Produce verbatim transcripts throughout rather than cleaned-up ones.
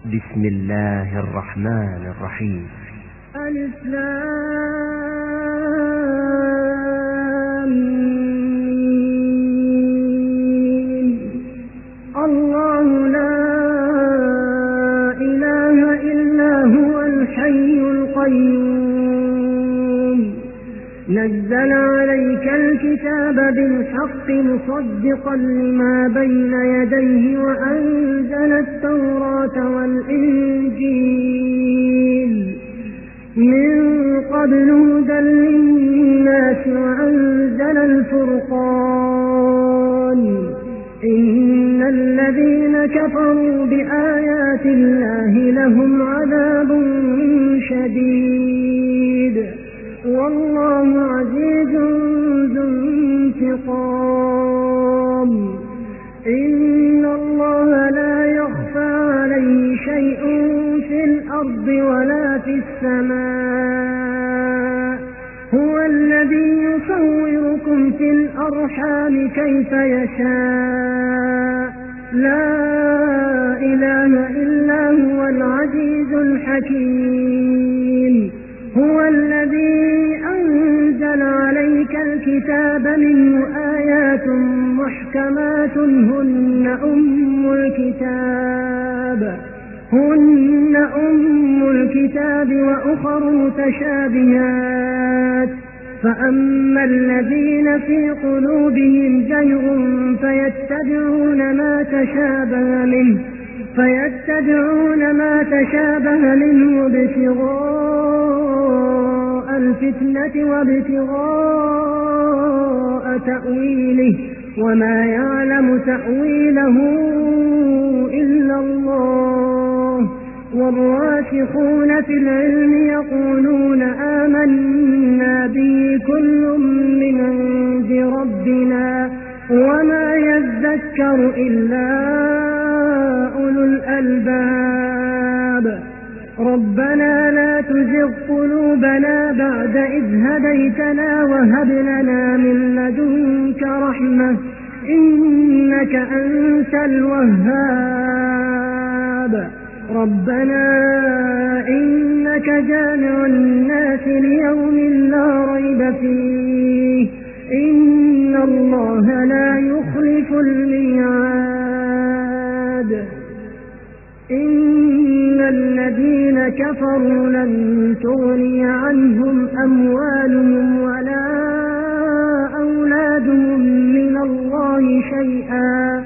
بسم الله الرحمن الرحيم. الإسلام. الله لا إله إلا هو الحي القيوم نزل عليك الكتاب بالحق مصدقا لما بين يديه وأنزل التوراة والإنجيل من قبل هدى للناس وأنزل الفرقان إن الذين كفروا بآيات الله لهم عذاب شديد والله عزيز ذو انتقام. إن الله لا يخفى عليه شيء في الأرض ولا في السماء هو الذي يصوركم في الأرحام كيف يشاء لا إله إلا هو العزيز الحكيم. هو الذي أنزل عليك الكتاب منه آيات محكمات هن أم الكتاب هن أم الكتاب وأخر متشابهات فأما الذين في قلوبهم زيغ فيتبعون ما تشابه منه فيتبعون ما تشابه منه ابتغاء الفتنة وابتغاء تأويله وما يعلم تأويله إلا الله والراسخون في العلم يقولون آمنا به كل من عند ربنا وما يذكر إلا أولو الألباب. ربنا لا تزغ قلوبنا بعد إذ هديتنا وهب لنا من لدنك رحمة إنك أنت الوهاب. ربنا إنك جامع الناس ليوم لا ريب فيه إن الله لا يخلف الميعاد. إن الذين كفروا لن تغني عنهم أموالهم ولا أولادهم من الله شيئا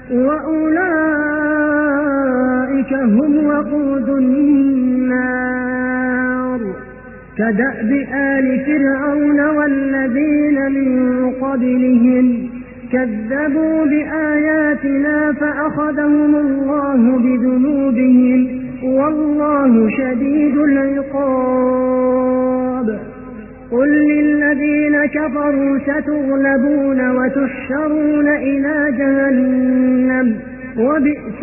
وأولئك هم وقود النار كدأب آل فرعون والذين من قبلهم كذبوا بآياتنا فأخذهم الله بذنوبهم والله شديد العقاب. قل للذين كفروا ستغلبون وتحشرون إلى جهنم وبئس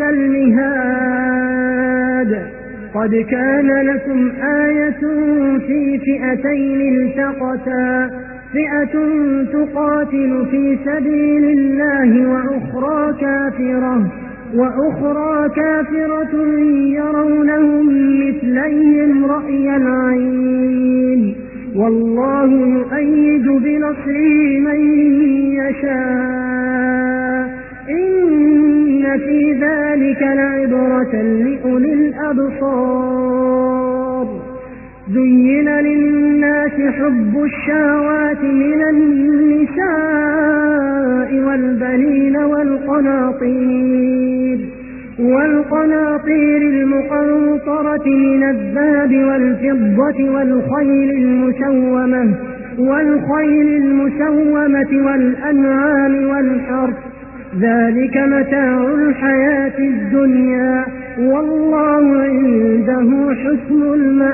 المهاد. قد كان لكم آية في فئتين التقتا فئة تقاتل في سبيل الله وأخرى كافرة وأخرى كافرة يرونهم مثليهم رأي العين والله يؤيد بنصره من يشاء إن في ذلك لعبرة لأولي الأبصار. زين للناس حب الشهوات من النساء والبنين والقناطير والقناطير المقنطرة من الذهب والفضة والخيل المسومة والخيل المسومة والأنعام والحرث ذلك متاع الحياة الدنيا والله عنده حسن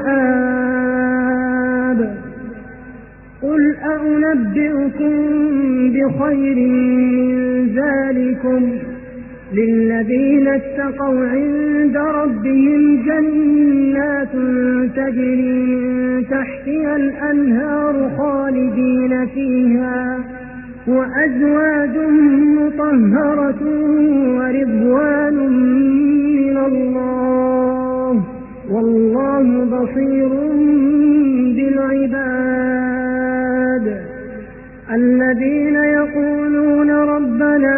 المآب. قل أنبئكم بخير من ذلكم للذين اتقوا عند ربهم جنات تجري من تحتها الأنهار خالدين فيها وأزواج مطهرة ورضوان من الله والله بصير بالعباد. الذين يقولون ربنا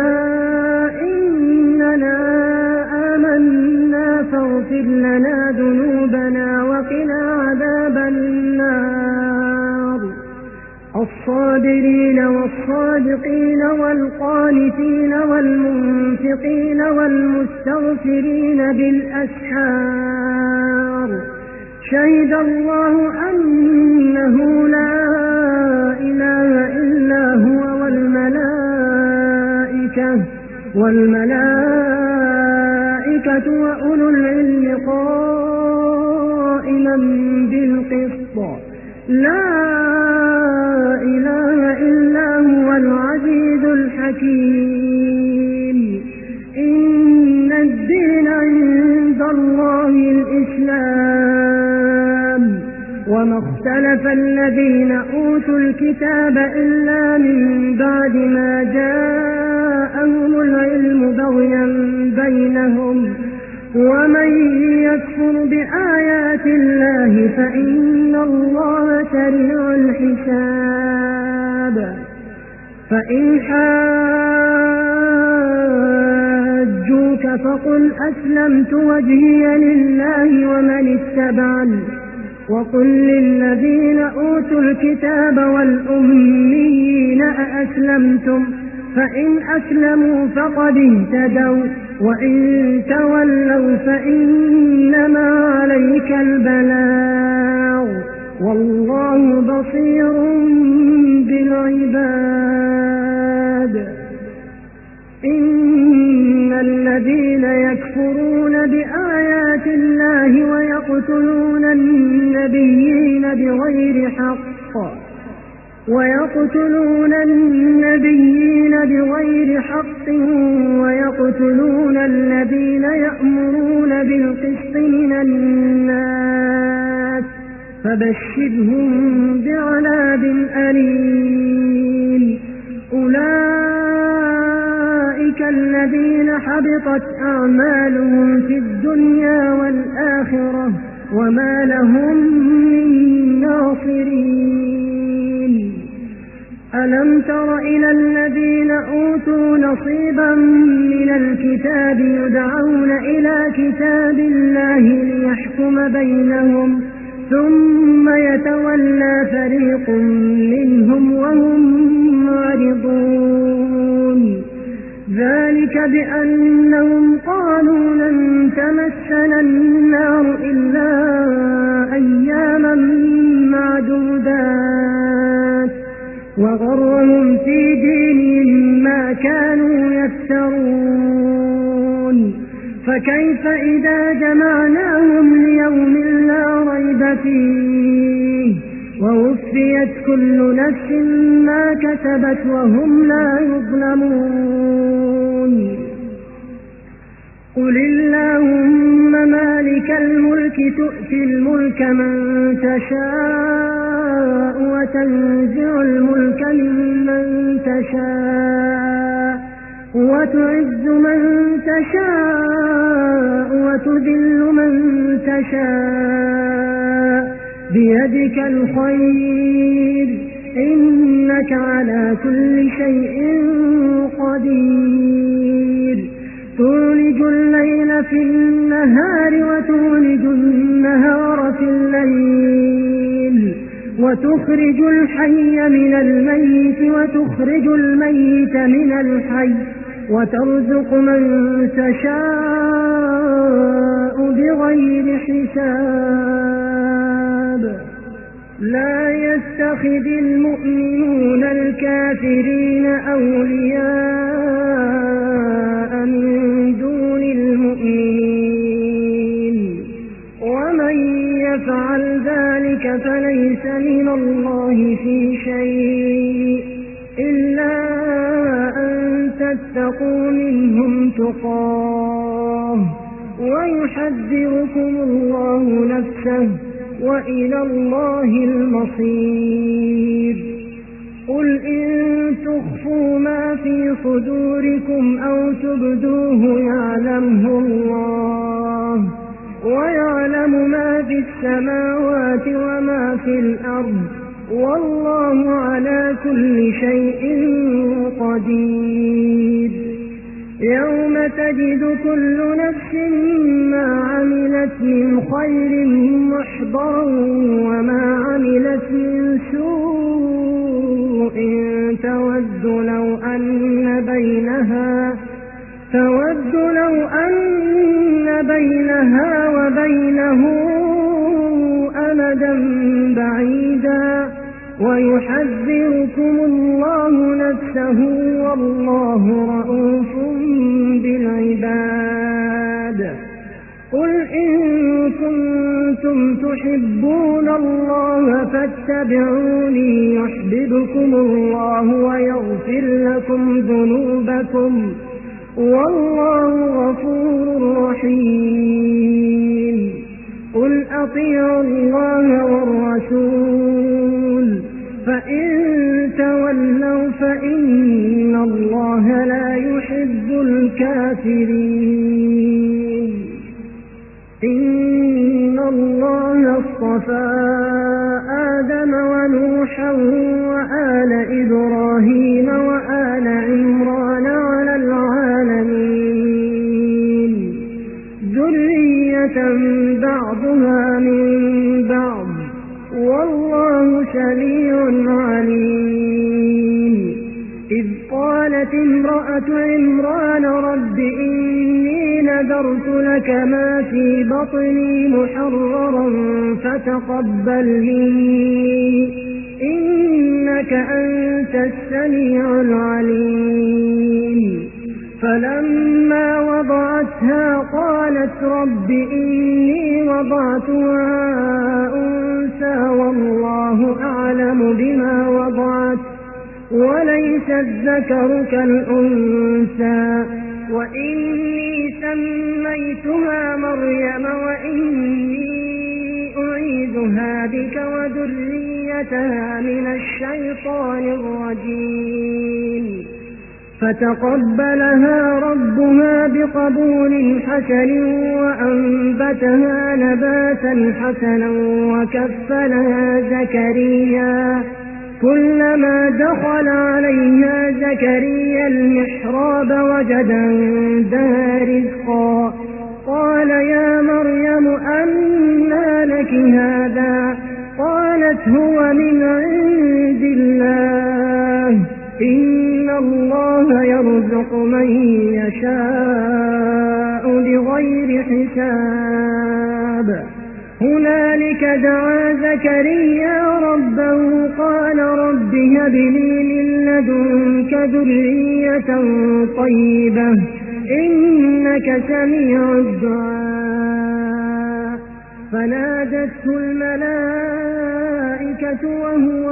إننا آمنا فاغفر لنا ذنوبنا وقنا عذاب النار. الصابرين والصادقين والقانتين والمنفقين والمستغفرين بالأسحار. شهد الله أنه لا إله إلا هو والملائكة والملائكة وأولو العلم قائما بالقسط. لا إله إلا هو العزيز الحكيم. إن الدين عند الله الإسلام. وما اختلف الذين أوتوا الكتاب إلا من بعد ما جاءهم العلم بغيا بينهم. ومن يكفر بآيات الله فإن الله سريع الحساب. فإن حاجوك فقل أسلمت وجهي لله ومن اتبعني وقل للذين أوتوا الكتاب والأميين أأسلمتم فإن أسلموا فقد اهتدوا وإن تولوا فإنما عليك البلاغ والله بصير بالعباد. إن الذين يكفرون بآيات الله ويقتلون النبيين بغير حق ويقتلون النبيين بغير حق ويقتلون الذين يأمرون بالقسط من الناس فبشرهم بعذاب أليم. أولئك الذين حبطت أعمالهم في الدنيا والآخرة وما لهم من ناصرين. ألم تر إلى الذين أوتوا نصيبا من الكتاب يدعون إلى كتاب الله ليحكم بينهم ثم يتولى فريق منهم وهم معرضون. ذلك بأنهم قالوا لن تمسنا النار إلا أياما معدودات وغرهم في دينهم ما كانوا يفترون. فكيف إذا جمعناهم ليوم لا ريب فيه ووفيت كل نفس ما كسبت وهم لا يظلمون. قل اللهم مالك الملك تؤتي الملك من تشاء وتنزع الملك ممن تشاء وتعز من تشاء وتذل من تشاء بيدك الخير إنك على كل شيء قدير. تولج الليل في النهار وتولج النهار في الليل وتخرج الحي من الميت وتخرج الميت من الحي وترزق من تشاء بغير حساب. لا يتخذ المؤمنون الكافرين أولياء من دون المؤمنين ومن يفعل ذلك فليس من الله في شيء إلا أن تتقوا منهم تقاه ويحذركم الله نفسه وإلى الله المصير. قل إن تخفوا ما في صدوركم أو تبدوه يعلمه الله ويعلم ما ما في السماوات وما في الأرض والله على كل شيء قدير. يوم تجد كل نفس ما عملت من خير محضرا وما عملت من سوء تود لو أن بينها تود لو أن بينها وبينه أمدا بعيدا ويحذركم الله نفسه والله رءوف بالعباد. قل إن كنتم تحبون الله فاتبعوني يحببكم الله ويغفر لكم ذنوبكم والله غفور رحيم. قل أطيعوا الله والرسول فإن تولوا فإن الله لا يحب الكافرين. إن الله اصطفى آدم ونوحا وآل إبراهيم وآل عمران على العالمين ذرية بعضها من بعض والله سميع عليم. إذ قالت امرأة عمران رب إني نذرت لك ما في بطني محررا فتقبل مني إنك أنت السميع العليم. فلما وضعتها قالت رب إني وضعتها أنثى والله أعلم بما وضعت وليس الذكر كالأنثى وإني سميتها مريم وإني أعيذها بك وذريتها من الشيطان الرجيم. فتقبلها ربها بقبول حسن وأنبتها نباتا حسنا وكفلها زكريا كلما دخل عليها زكريا المحراب وجد عندها رزقا قال يا مريم أنى لك هذا قالت هو من عند الله إن الله يرزق من يشاء بغير حساب. هنالك دعا زكريا ربه قال رب هب لي من لدنك ذرية طيبة إنك سميع الدعاء. فنادته الملائكة وهو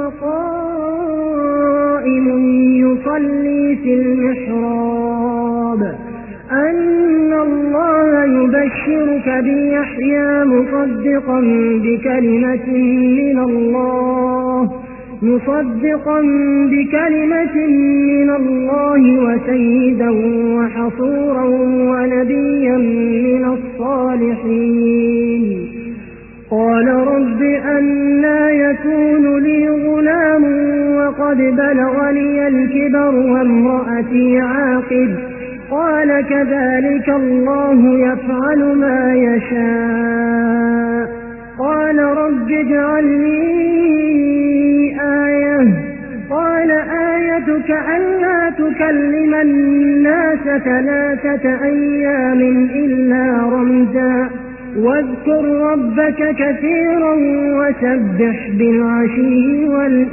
قائم يصلي في المحراب أن الله يبشرك بيحيى مصدقا بكلمة من الله مصدقا بكلمة من الله وسيدا وحصورا ونبيا من الصالحين. قال رب أنى يكون لي غلام وقد بلغني الكبر وامرأتي عاقر قال كذلك الله يفعل ما يشاء. قال رب اجعل لي آية قال آيتك ألا تكلم الناس ثلاثة أيام إلا رمزا واذكر ربك كثيرا وسبح بالعشي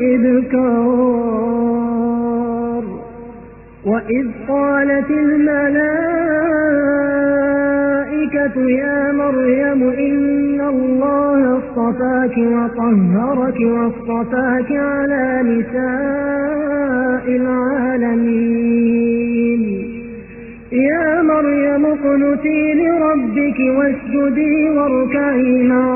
والإبكار. وإذ قالت الملائكة يا مريم إن الله اصطفاك وطهرك واصطفاك على نساء العالمين. يا مريم اقنتي لربك واسجدي واركعي مع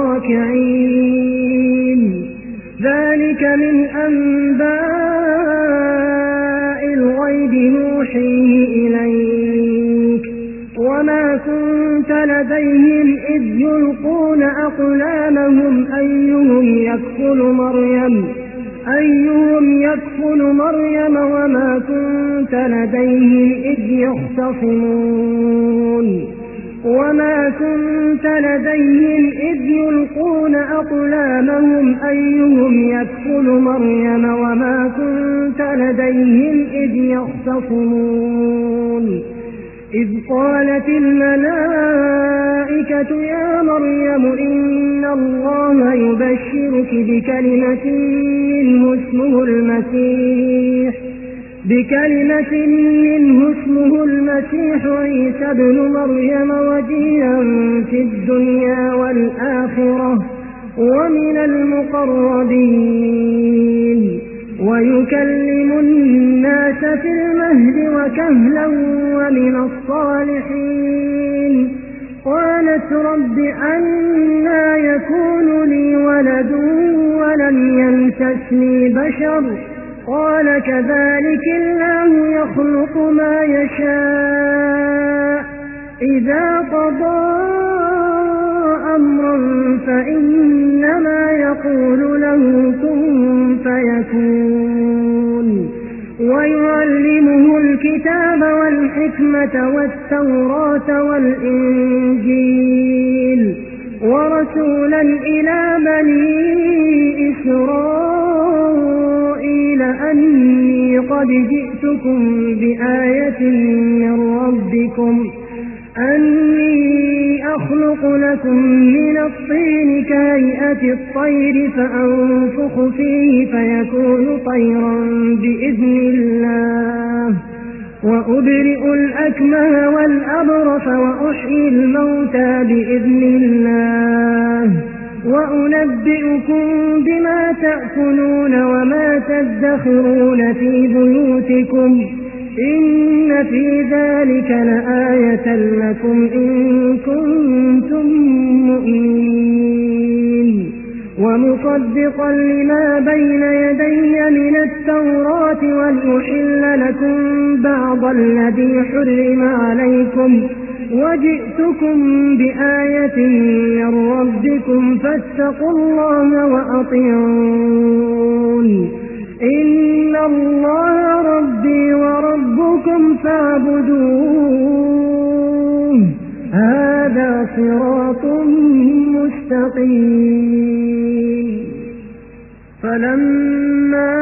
الراكعين. ذلك من أنباء الغيب نوحيه إليك وما كنت لديهم إذ يلقون أقلامهم أيهم يكفل مريم أيهم يكفل مريم وما كنت لديهم إذ يختصمون وما كنت لديهم إذ يلقون أقلامهم أيهم يكفل مريم وما كنت لديهم إذ يختصمون إذ قالت الملائكة يا مريم إن الله يبشرك بكلمة منه اسمه المسيح بكلمة منه اسمه المسيح عيسى ابن مريم وجيها في الدنيا والآخرة ومن المقربين ويكلم الناس في المهد وكهلا ومن الصالحين قالت رب أنى يكون لي ولد ولم يمسسني بشر قال كذلك الله يخلق ما يشاء إذا قضى أمرا فإنما يقول له كن فيكون ويعلمه الكتاب والحكمة والتوراة والإنجيل ورسولا إلى بني إسرائيل أني قد جئتكم بآية من ربكم أني أخلق لكم من الطين كهيئة الطير فأنفخ فيه فيكون طيرا بإذن الله وأبرئ الأكمه والأبرص وأحيي الموتى بإذن الله وأنبئكم بما تأكلون وما تدخرون في بيوتكم إن في ذلك لآية لكم إن كنتم مؤمنين ومصدقا لما بين يدي من التوراة ولأحل لكم بعض الذي حرم عليكم وجئتكم بآية من ربكم فاتقوا الله وأطيعون إن الله ربي وربكم فاعبدوه هذا صراط مستقيم فلما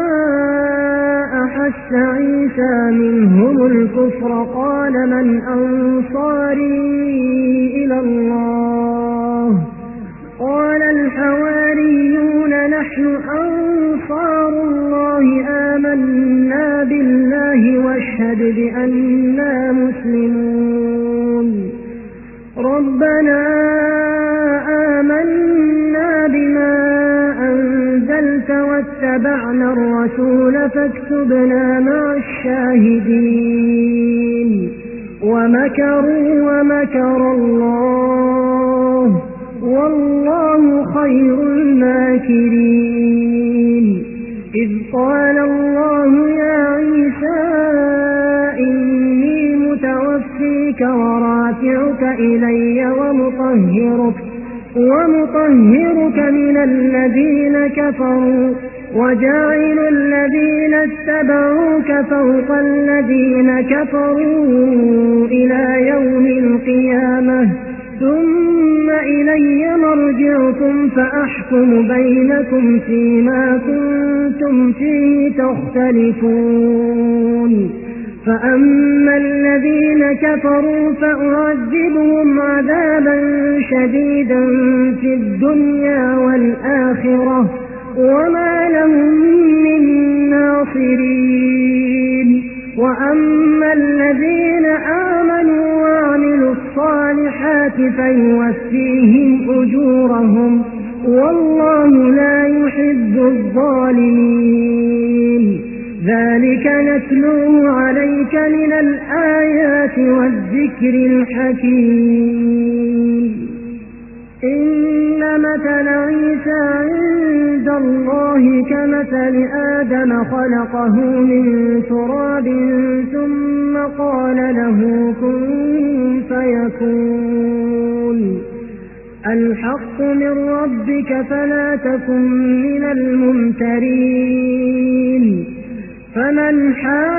أحس عيسى منهم الكفر قال من أنصاري إلى الله قال الحواريون نحن أنصار الله آمنا بالله واشهد بأننا مسلمون ربنا آمنا بما أنزلت واتبعنا الرسول فاكتبنا مع الشاهدين ومكروا ومكر الله والله خير الماكرين إذ قال الله يا عيسى إني متوفيك ورافعك إلي ومطهرك ومطهرك من الذين كفروا وجاعل الذين اتبعوك فوق الذين كفروا إلى يوم القيامة ثم إلي مرجعكم فأحكم بينكم فيما كنتم فيه تختلفون فأما الذين كفروا فأعذبهم عذابا شديدا في الدنيا والآخرة وما لهم من ناصرين وأما الذين آمنوا وعملوا الصالحات فيوفيهم أجورهم والله لا يحب الظالمين ذلك نتلوه عليك من الآيات والذكر الحكيم إن مثل عيسى عند الله كمثل آدم خلقه من تراب ثم قال له كن فيكون الحق من ربك فلا تكن من الممترين فمن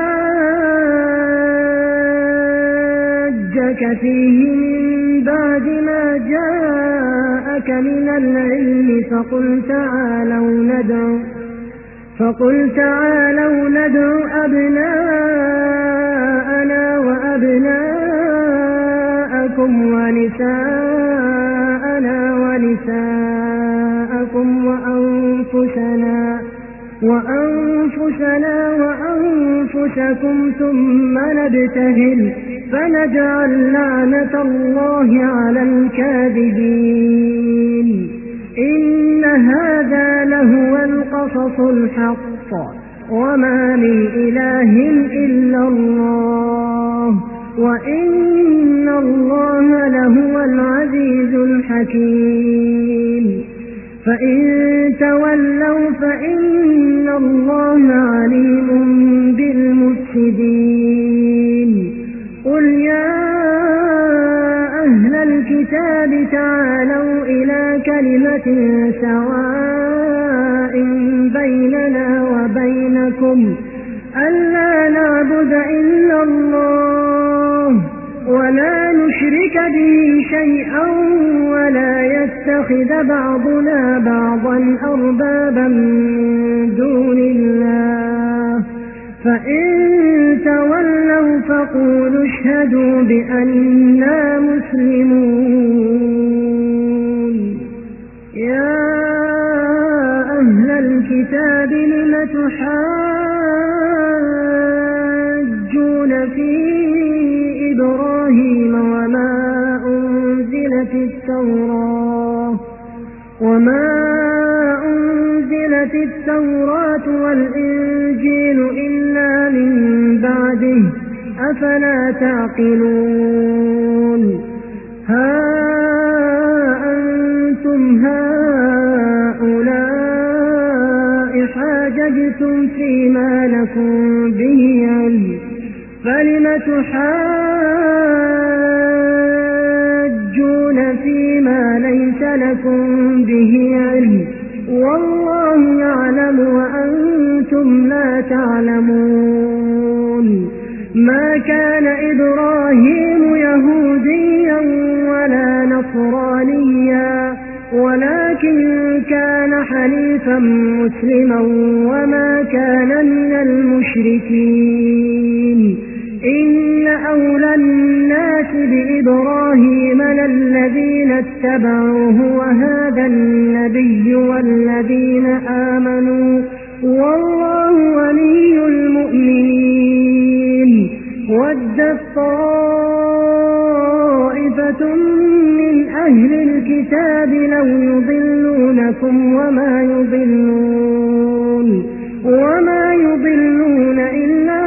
حاجك فيه من بعد ما جاءك من العلم فقل تعالوا ندعو فقل تعالوا ندعو أبناءنا وأبناءكم ونساءنا ونساءكم وأنفسنا وأنفسنا وأنفسكم ثم نبتهل فنجعل لعنة الله على الكاذبين إن هذا لهو القصص الحق وما من إله إلا الله وإن الله لهو العزيز الحكيم فإن تولوا فإن الله عليم بالمفسدين قل يا أهل الكتاب تعالوا إلى كلمة سواء بيننا وبينكم ألا نعبد إلا الله ولا نشرك به شيئا ولا يتخذ بعضنا بعضا أربابا من دون الله فإن تولوا فقولوا اشهدوا بأننا مسلمون يا أهل الكتاب لم تحاجون في إبراهيم وما أنزلت التوراة وما أنزلت التوراة والإنجيل إلا من بعده أفلا تعقلون ها أنتم هؤلاء حاججتم فيما لكم به علم فلم تحاجون فيما ليس لكم به علم والله يعلم وأنتم لا تعلمون ما كان إبراهيم يهوديا ولا نصرانيا ولكن كان حنيفا مسلما وما كان من المشركين إن أولى الناس بإبراهيم للذين اتبعوه وهذا النبي والذين آمنوا والله ولي المؤمنين ودت طائفة من أهل الكتاب لو يضلونكم وما يضلون وما يضلون إلا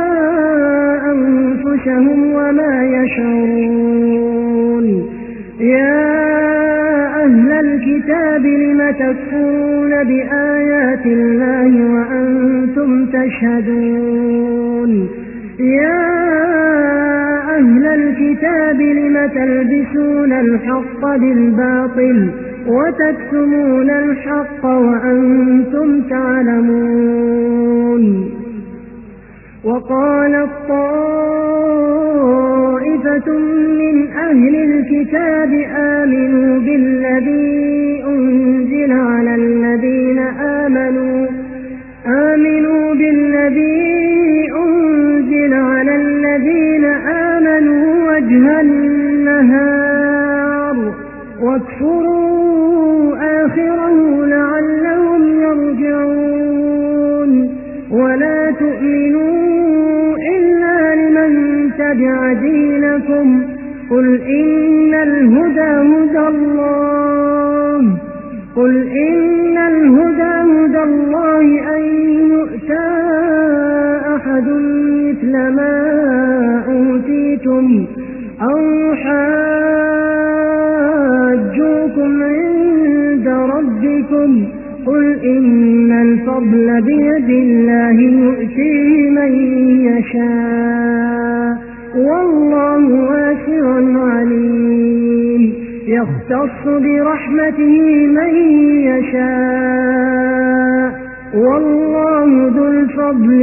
أنفسهم وما يشعرون يا أهل الكتاب لم تكفرون بآيات الله وأنتم تشهدون يا أهل الكتاب لم تلبسون الحق بالباطل وتكتمون الحق وأنتم تعلمون وقالت طائفة من أهل الكتاب آمنوا بالذي أنزل على الذين آمنوا آمنوا بالذي أنزل على الذين آمنوا وجه النهار واكفروا آخره لعلهم يرجعون ولا تؤمنوا إلا لمن تبع دينكم قل إن الهدى هدى الله قل إن الهدى هدى الله أن يؤتى أحد مثل ما أوتيتم أو يحاجوكم عند ربكم قل إن الفضل بيد الله يؤتيه من يشاء والله واسع عليم يختص برحمته من يشاء والله ذو الفضل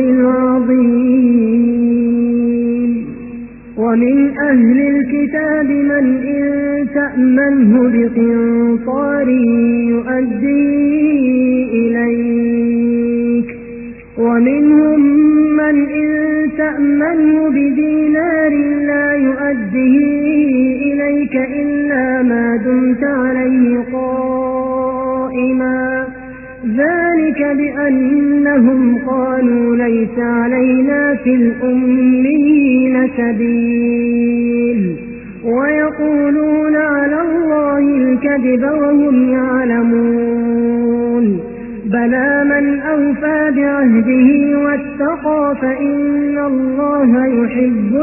العظيم ومن أهل الكتاب من إن تأمنه بقنطار يؤدي إليك ومنهم من إن تأمنه بدينار لا يؤديه إليك إلا ما دمت عليه قائما ذلك بأنهم قالوا ليس علينا في الأميين سبيل ويقولون على الله الكذب وهم يعلمون بلى من أوفى بعهده واتقى فإن الله يحب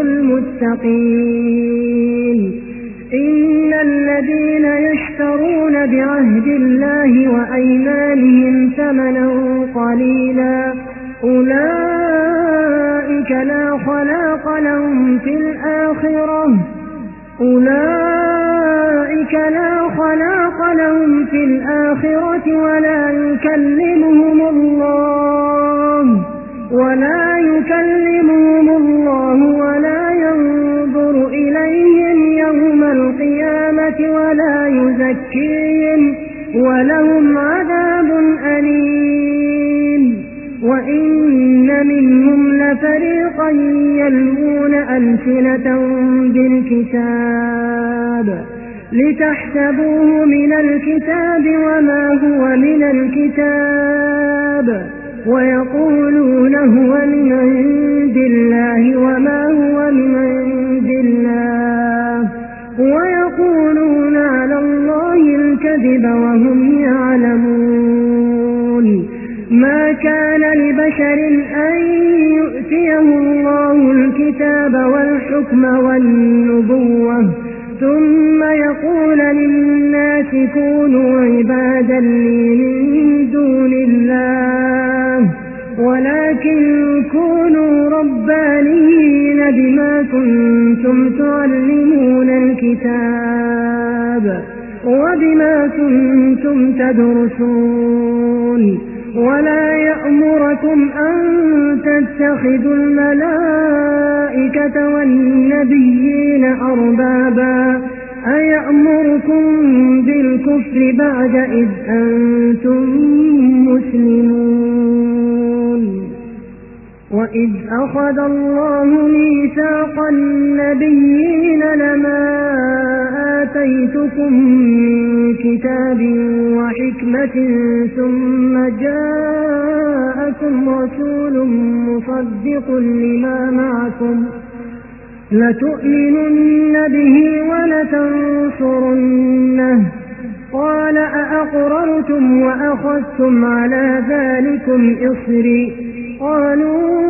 المتقين إن الذين يشترون بعهد الله وأيمانهم ثمنا قليلا أولئك لا خلاق لهم في الآخرة أولئك لا خلاق لهم في الآخرة ولا يكلمهم الله ولا يكلمهم الله ولا ينظر إليهم يوم القيامة ولا يزكيهم ولهم عذاب أليم وإن منهم لفريقا يلوون ألسنتهم بالكتاب لتحسبوه من الكتاب وما هو من الكتاب ويقولون هو من عند الله وما هو من عند الله ويقولون على الله الكذب وهم يعلمون ما كان لبشر أن يؤتيه الله الكتاب والحكم والنبوة ثم يقول للناس كونوا عبادا لي من دون الله ولكن كونوا ربانيين بما كنتم تعلمون الكتاب وبما كنتم تدرسون ولا يأمركم أن تتخذوا الملائكة والنبيين أربابا أيأمركم بالكفر بعد إذ أنتم مسلمون وإذ أخذ الله ميثاق النبيين لما آتيتكم من كتاب وحكمة ثم جاءكم رسول مصدق لما معكم لتؤمنن به ولتنصرنه قال أأقررتم وأخذتم على ذلكم إصري قالوا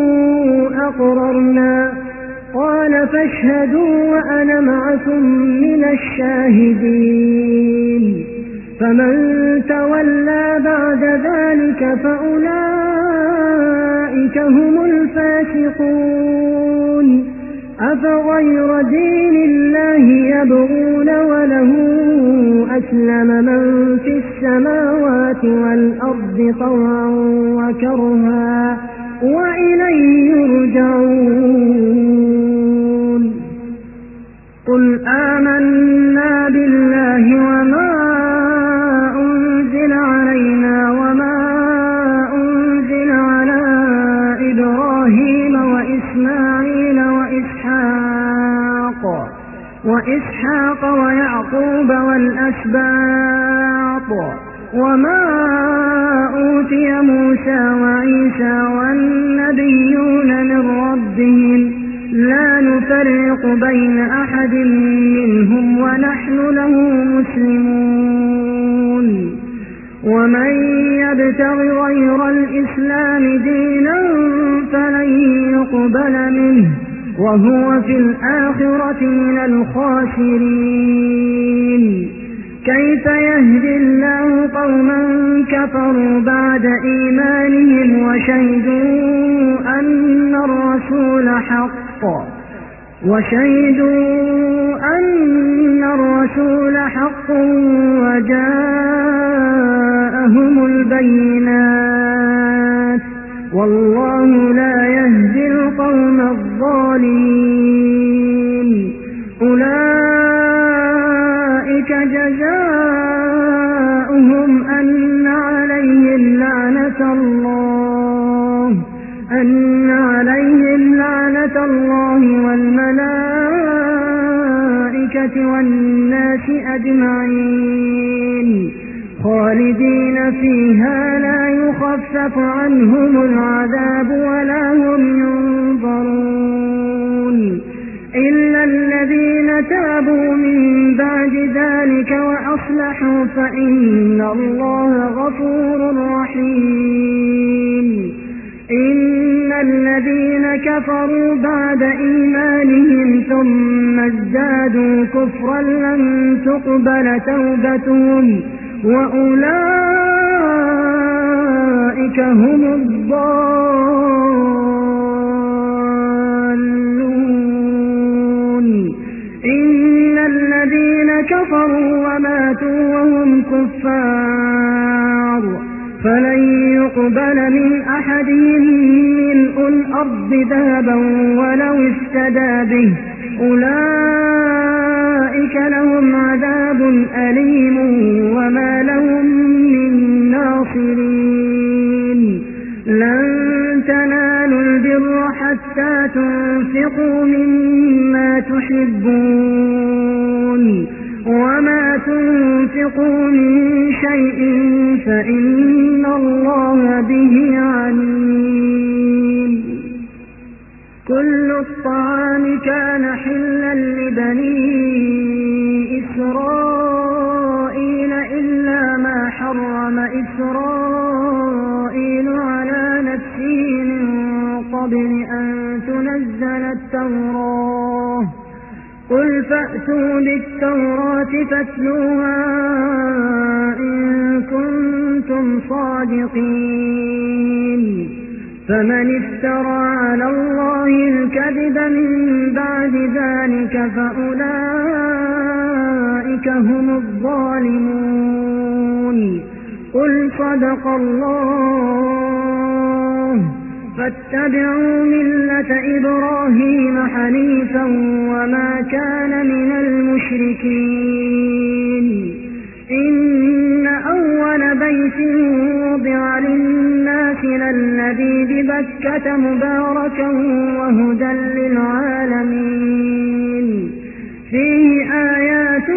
أقررنا قال فاشهدوا وأنا معكم من الشاهدين فمن تولى بعد ذلك فأولئك هم الفاسقون أفغير دين الله يبغون وله أسلم من في السماوات والأرض طوعا وكرها وإليه يرجعون قل آمنا بالله وما أنزل علينا وما أنزل على إبراهيم وإسماعيل وإسحاق وإسحاق ويعقوب والأسباط وما أوتي موسى وعيسى والنبيون من ربهم لا نفرق بين أحد منهم ونحن له مسلمون ومن يبتغ غير الإسلام دينا فلن يقبل منه وهو في الآخرة من الخاسرين كيف يهدي الله قوما كفروا بعد إيمانهم وشهدوا أن الرسول حق وشهدوا أن الرسول حق وجاءهم البينات والله لا يهدي القوم الظالمين. أولئك جزاؤهم أن عليهم لعنة الله أن عليهم لعنة الله والملائكة والناس أجمعين خالدين فيها لا يخفف عنهم العذاب ولا هم ينظرون إلا الذين تابوا من بعد ذلك وأصلحوا فإن الله غفور رحيم. إن الذين كفروا بعد إيمانهم ثم ازدادوا كفرا لن تقبل توبتهم وأولئك هم الضالون. إن الذين كفروا وماتوا وهم كفار فلن يقبل من أحدهم ملء الأرض ذهبا ولو افتدى به أولئك لهم عذاب أليم وما لهم من ناصرين. لن تنالوا البر حتى تنفقوا مما تحبون وما تنفقوا من شيء فإن الله به عليم. كل الطعام كان حلا لبني إسرائيل إلا ما حرم إسرائيل على نفسه من قبل أن تنزل التوراة قل فأتوا بالتوراة فاتلوها إن كنتم صادقين. فمن افترى على الله الكذب من بعد ذلك فأولئك هم الظالمون. قل صدق الله فاتبعوا ملة إبراهيم حنيفا وما كان من المشركين. إن أول بيت وضع للناس للذي ببكة مباركا وهدى للعالمين فيه آيات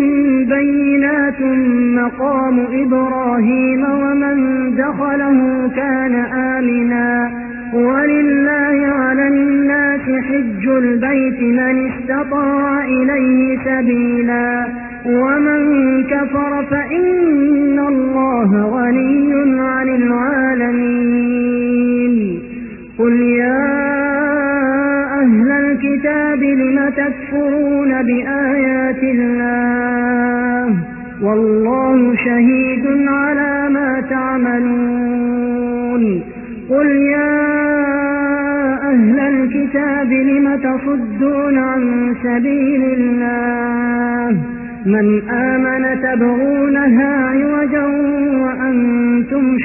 بينات مقام إبراهيم ومن دخله كان آمنا ولله على الناس حج البيت من استطاع إليه سبيلا ومن كفر فإن الله غني عن العالمين. قل يا أهل الكتاب لم تكفرون بآيات الله والله شهيد على ما تعملون. قل يا أهل الكتاب لم تصدون عن سبيل الله من آمن تبغونها عوجا وأنتم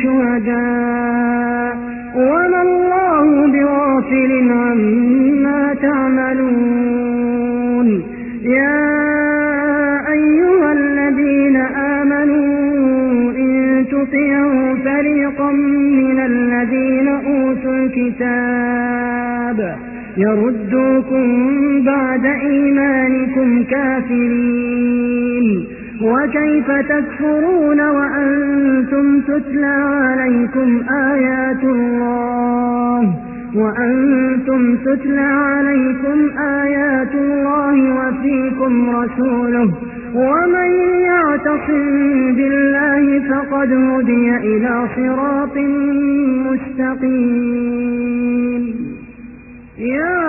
شهداء وما الله بغافل عما تعملون. يا أيها الذين آمنوا إن تطيعوا فريقا من الذين أوتوا الكتاب يردوكم بعد إيمانكم كافرين وكيف تكفرون وأنتم تتلى عليكم آيات الله وأنتم تتلى عليكم آيات الله وفيكم رسوله ومن يعتصم بالله فقد هدي إلى صراط مستقيم. يا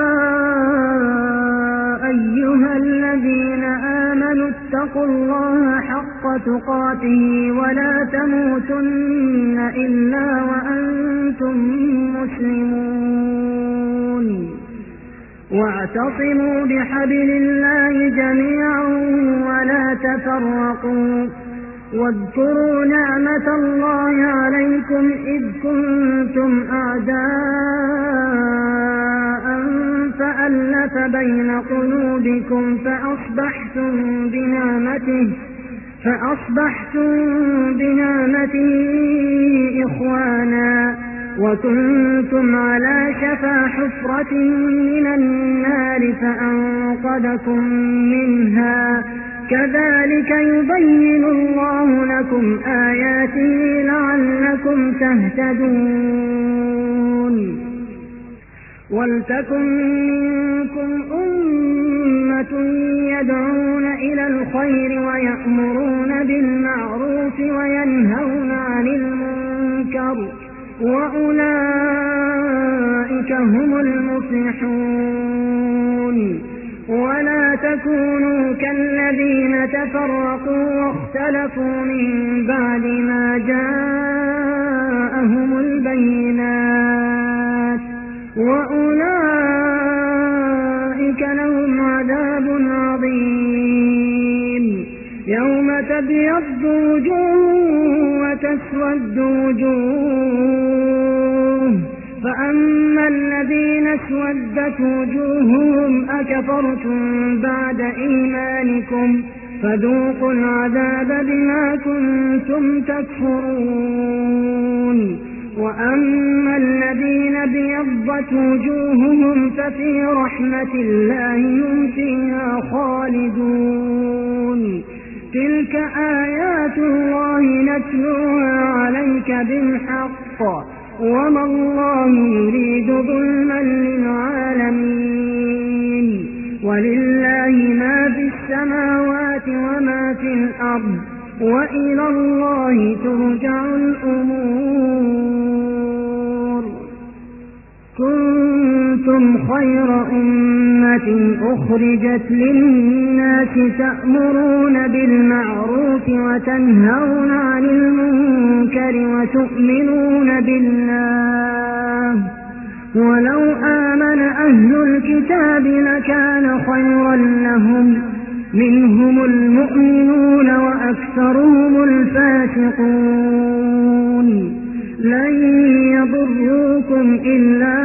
أيها الذين آمنوا اتقوا الله حق تقاته ولا تموتن إلا وأنتم مسلمون. واعتصموا بحبل الله جميعا ولا تفرقوا واذكروا نعمة الله عليكم إذ كنتم أعداء فألف بين قلوبكم فأصبحتم بنعمته فأصبحتم بنعمته إخوانا وكنتم على شفا حفرة من النار فأنقذكم منها كذلك يبين الله لكم آياته لعلكم تهتدون ولتكن منكم أمة يدعون إلى الخير ويأمرون بالمعروف وينهون عن المنكر وأولئك هم المفلحون ولا تكونوا كالذين تفرقوا واختلفوا من بعد ما جاءهم البينات وأولئك لهم عذاب عظيم يوم تبيض وجوه وتسود وجوه فأما الذين اسودت وجوههم أكفرتم بعد إيمانكم فذوقوا العذاب بما كنتم تكفرون وأما الذين ابيضت وجوههم ففي رحمة الله هم فيها خالدون تلك آيات الله نتلوها عليك بالحق وما الله يريد ظلما للعالمين ولله ما في السماوات وما في الأرض وإلى الله ترجع الأمور كنتم خير أمة أخرجت للناس تأمرون بالمعروف وتنهون عن المنكر وتؤمنون بالله ولو آمن أهل الكتاب لكان خيرا لهم منهم المؤمنون وأكثرهم الفاسقون لن يضروكم إلا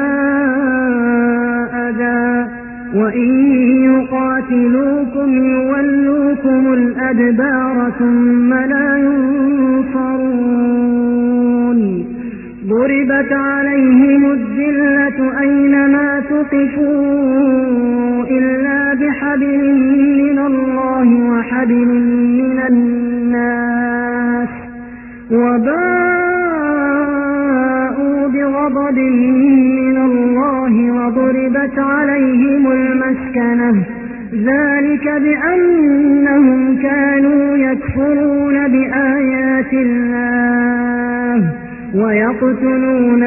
أذى وإن يقاتلوكم يولوكم الأدبار ثم لا ينصرون ضربت عليهم الذلة أينما تقفوا إلا بحبل من الله وحبل من الناس وباءوا بغضب من الله وضربت عليهم المسكنة ذلك بأنهم كانوا يكفرون بآيات الله ويقتلون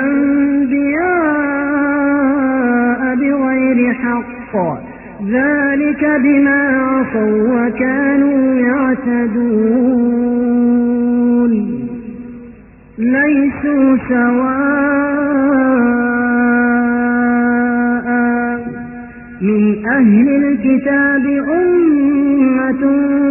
الأنبياء بغير حق ذلك بما عصوا وكانوا يعتدون ليسوا سواء من أهل الكتاب أمة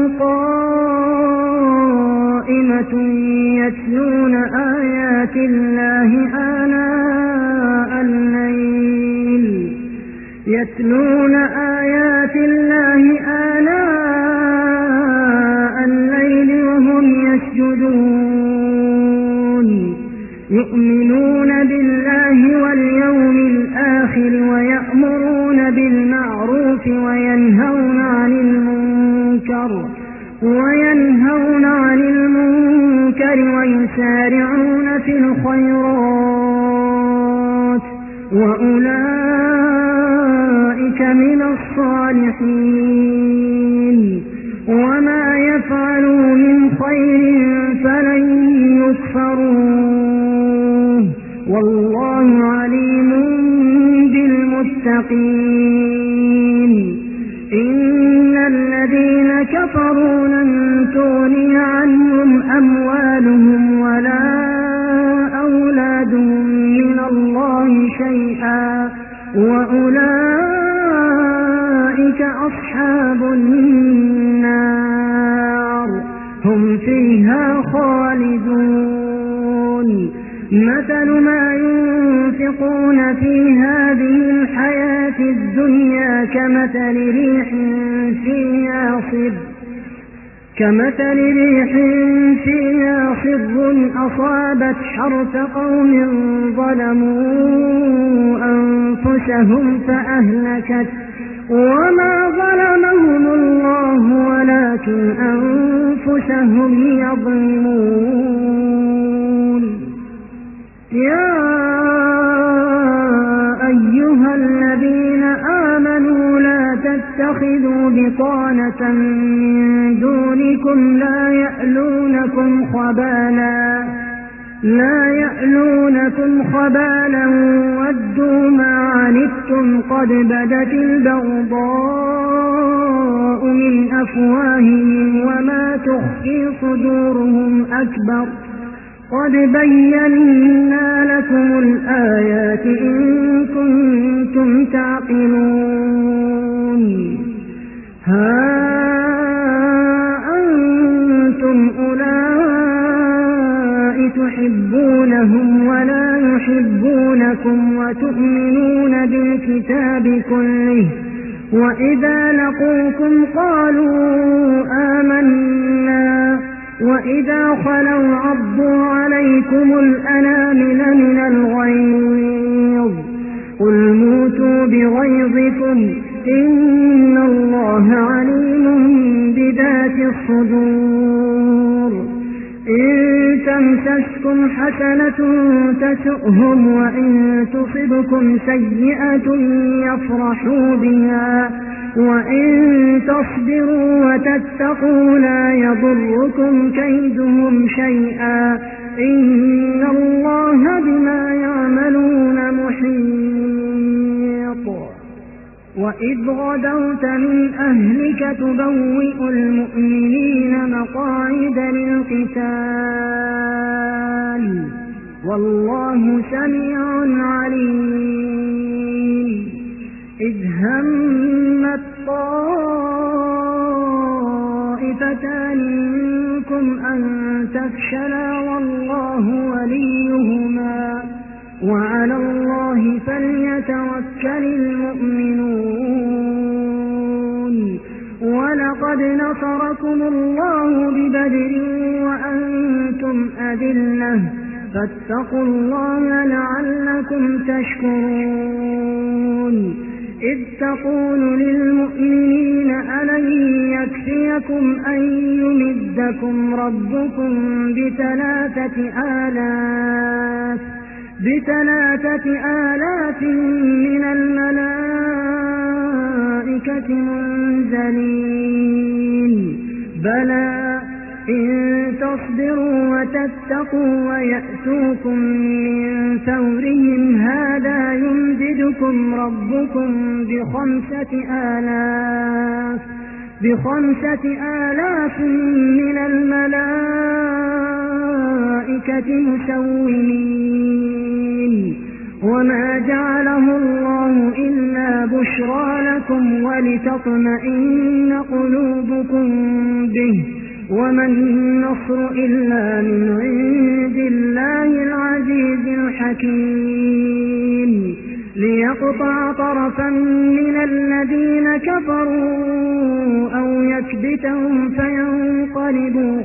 قائمة يتلون آيات الله آناء الليل يتلون آيات الله آناء الليل وهم يسجدون يؤمنون بالله واليوم الآخر ويأمرون بالمعروف وينهون عن المنكر وينهون عن المنكر ويسارعون في الخيرات وأولئك من الصالحين وما يفعلوا من خير فلن يكفروه والله عليم بالمتقين إن الذين كفروا لن تغني عنهم أموالهم ولا أولادهم من الله شيئا وأولئك هم فيها خالدون مثل ما ينفقون في هذه الحياة الدنيا كمثل ريح فيها صر كمثل ريح فيها صر أصابت حرث قوم ظلموا أنفسهم فأهلكت وما ظلمهم الله ولكن أنفسهم يظلمون يا أيها الذين آمنوا لا تتخذوا بطانة من دونكم لا يألونكم خبالا لا يألونكم خبالا ودوا ما عنتم قد بدت البغضاء من أفواههم وما تخفي صدورهم أكبر قد بينا لكم الآيات إن كنتم تعقلون ها أنتم أولئك تحبونهم ولا يحبونكم وتؤمنون بالكتاب كله وإذا لقوكم قالوا آمنا وإذا خلوا عضوا عليكم الأنامل من الغيظ قل موتوا بغيظكم إن الله عليم بذات الصدور إن تمسسكم حسنة تسؤهم وإن تصبكم سيئة يفرحوا بها وإن تصبروا وتتقوا لا يضركم كيدهم شيئا إن الله بما يعملون محيط وإذ غدوت من أهلك تبوئ المؤمنين مقاعد للقتال والله سميع عليم إذ همت طائفتان منكم أن تفشلا والله وليهما وعلى الله فليتوكل المؤمنون ولقد نصركم الله ببدر وأنتم أذلة فاتقوا الله لعلكم تشكرون إذ تقول للمؤمنين ألن يكفيكم أن يمدكم ربكم بثلاثة آلاف بثلاثة آلاف من الملائكة منزلين بلى إن تصبروا وتتقوا ويأتوكم من فورهم هذا يمددكم ربكم بخمسة آلاف بخمسة آلاف من الملائكة مسومين وما جعله الله إلا بشرى لكم ولتطمئن قلوبكم به وما النصر إلا من عند الله العزيز الحكيم ليقطع طرفا من الذين كفروا أو يكبتهم فينقلبوا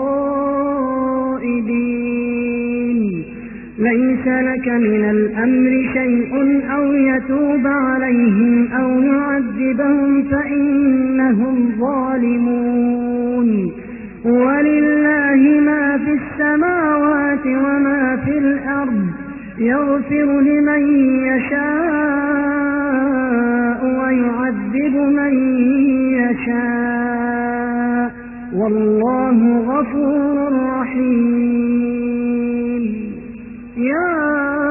خائبين ليس لك من الأمر شيء أو يتوب عليهم أو يعذبهم فإنهم ظالمون ولله ما في السماوات وما في الأرض يغفر لمن يشاء ويعذب من يشاء والله غفور رحيم يا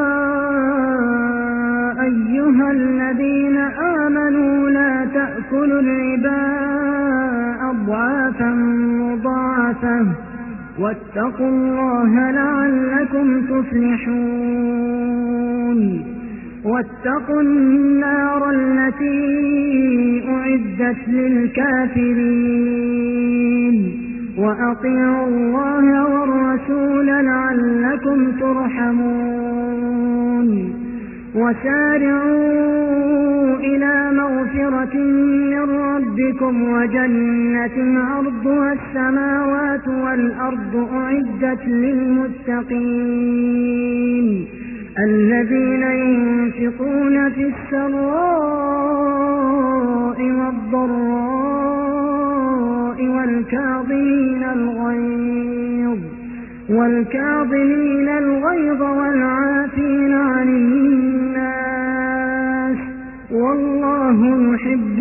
أيها الذين آمنوا لا تأكلوا الربا أضعافا مضاعفة واتقوا الله لعلكم تفلحون واتقوا النار التي أعدت للكافرين وأطيعوا الله والرسول لعلكم ترحمون وسارعوا إلى مغفرة من ربكم وجنة عرضها السماوات والأرض أعدت للمتقين الذين ينفقون في السراء والضراء والكاظمين الغيظ والكاظمين الغيظ والعافين عن الناس والله يحب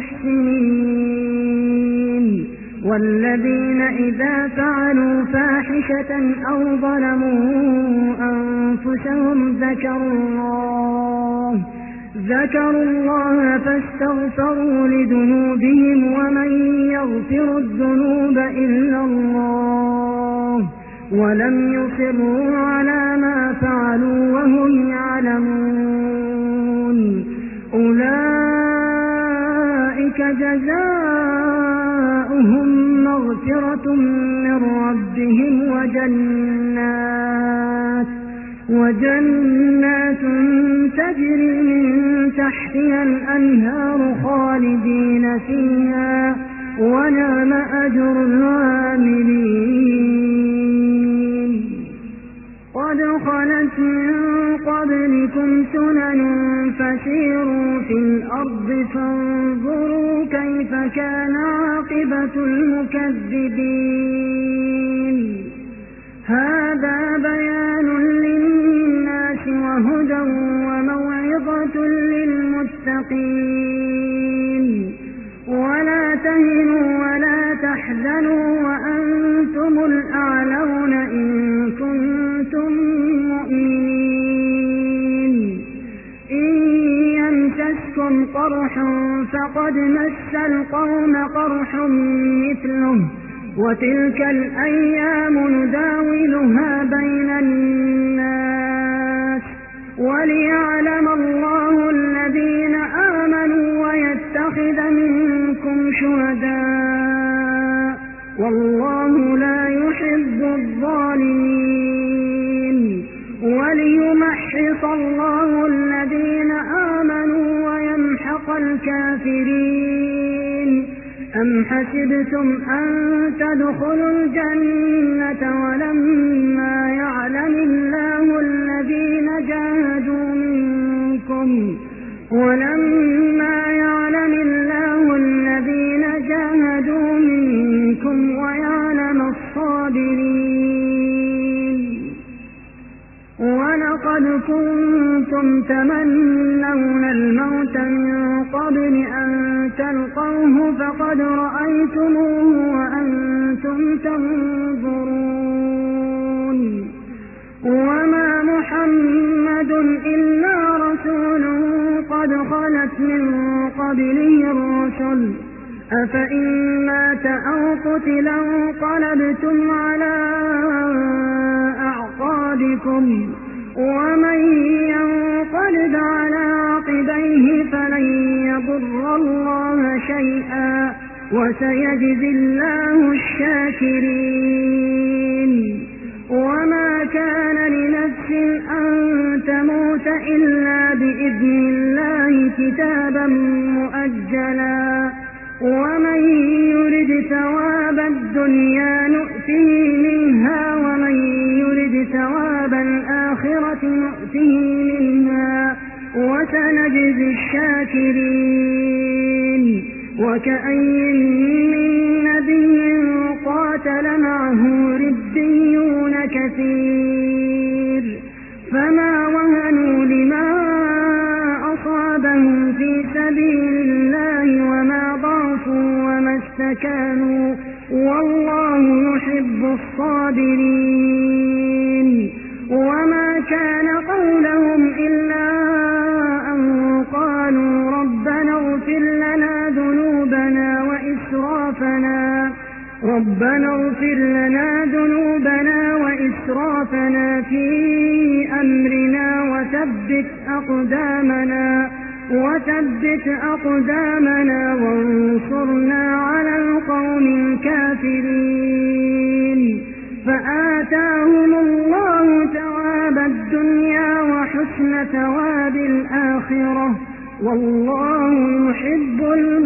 المحسنين والذين إذا فعلوا فاحشة أو ظلموا أنفسهم ذكروا الله ذكروا الله فاستغفروا لذنوبهم ومن يغفر الذنوب إلا الله ولم يصروا على ما فعلوا وهم يعلمون أولئك جزاؤهم مغفرة من ربهم وجنات وجنات تجري من تحتها الأنهار خالدين فيها ونعم أجر العاملين قد خلت من قبلكم سنن فسيروا في الأرض فانظروا كيف كان عاقبة المكذبين هذا بيان للناس وهدى وموعظة للمتقين ولا تهنوا ولا تحزنوا وأنتم الأعلون إن كنتم مؤمنين إن يمسسكم قرح فقد مس القوم قرح مثله وتلك الأيام نداولها بين الناس وليعلم الله الذين آمنوا ويتخذ منكم شهداء والله لا يحب الظالمين وليمحص الله الذين آمنوا ويمحق الكافرين أم حسبتم أن تدخلوا الجنة ولما يعلم الله الذين جاهدوا منكم ولما يعلم الله الذين جاهدوا منكم ويعلم الصابرين ولقد كنتم تمنون الموت من قبل أن تلقوه فقد رأيتموه وأنتم تنظرون وما محمد إلا رسول قد خلت من قبله الرسل أفإن مات أو قتل انقلبتم على أعقابكم ومن ينقلب على عقبيه فلن يضر الله شيئا وسيجزي الله الشاكرين وما كان لنفس أن تموت إلا بإذن الله كتابا مؤجلا ومن يرد ثواب الدنيا نؤته منها ومن يرد ثواب الآخرة نؤته منها وسنجزي الشاكرين وكأي من نبي قاتل معه ربيون كثير فما وهنوا لما أصابهم في سبيل الله وما ضعفوا وما استكانوا والله يحب الصابرين وما كان قولهم إلا أن قالوا ربنا اغفر لنا ذنوبنا وإسرافنا ربنا اغفر لنا ذنوبنا وإسرافنا في أمرنا وثبت أقدامنا وثبت أقدامنا وانصرنا على القوم الكافرين فآتاهم الله ثواب الدنيا وحسن ثواب الآخرة والله يحب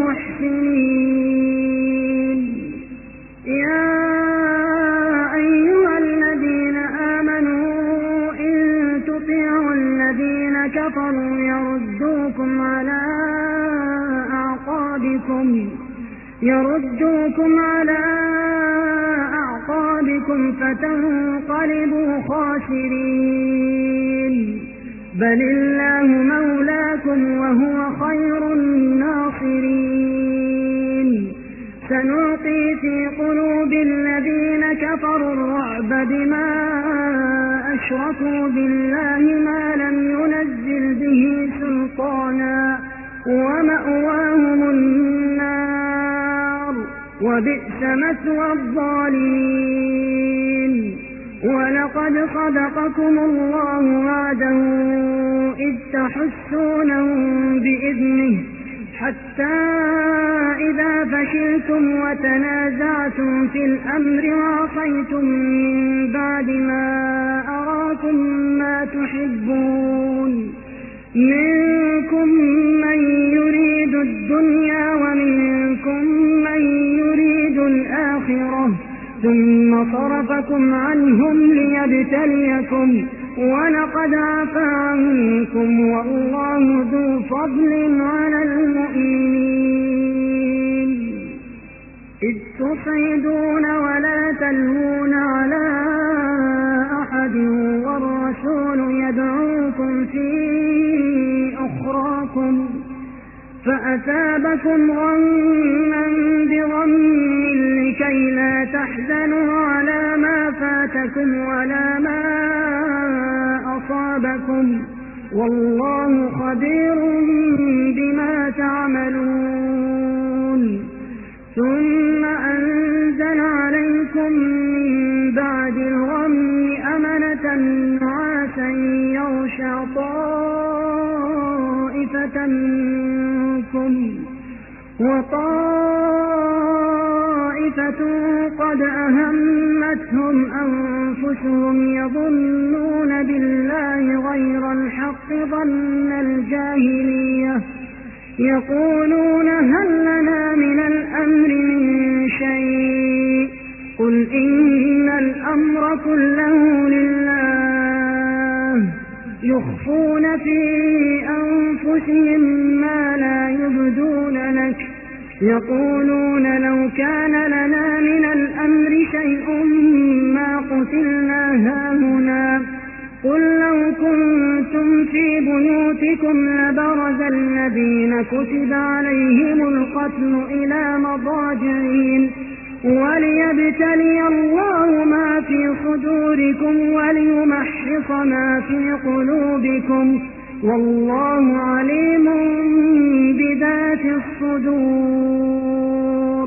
المحسنين. يا أيها الذين آمنوا إن تطيعوا الذين كفروا يردوكم على أعقابكم يردوكم على أعقابكم فتنقلبوا خاسرين بل الله مولاكم وهو خير الناصرين. سنلقي في قلوب الذين كفروا الرعب بما أشركوا بالله ما لم ينزل به سلطانا ومأواهم النار وبئس مثوى الظالمين. ولقد صدقكم الله وعده إذ تحسونهم بإذنه حتى إذا فشلتم وتنازعتم في الأمر وعصيتم من بعد ما أراكم ما تحبون منكم من يريد الدنيا ومنكم من يريد الآخرة ثم صرفكم عنهم ليبتليكم ولقد عفا عنكم والله ذو فضل على المؤمنين. إذ تصعدون ولا تلوون على أحد والرسول يدعوكم في أخراكم فأثابكم غما بغم لكي لا تحزنوا على ما فاتكم ولا ما أصابكم والله خبير بما تعملون. ثم أنزل عليكم من بعد الغم أمنة نعاسا يغشى طائفة منكم وطائفة قد أهمتهم أنفسهم يظنون بالله غير الحق ظن الجاهلية يقولون هل لنا من الأمر من شيء قل إن الأمر كله لله يخفون في أنفسهم ما لا يبدون لك يقولون لو كان لنا من الأمر شيء ما قتلنا هاهنا قل لو كنتم في بيوتكم لبرز الذين كتب عليهم القتل إلى مضاجعهم وليبتلي الله ما في صدوركم وليمحص ما في قلوبكم والله عليم بذات الصدور.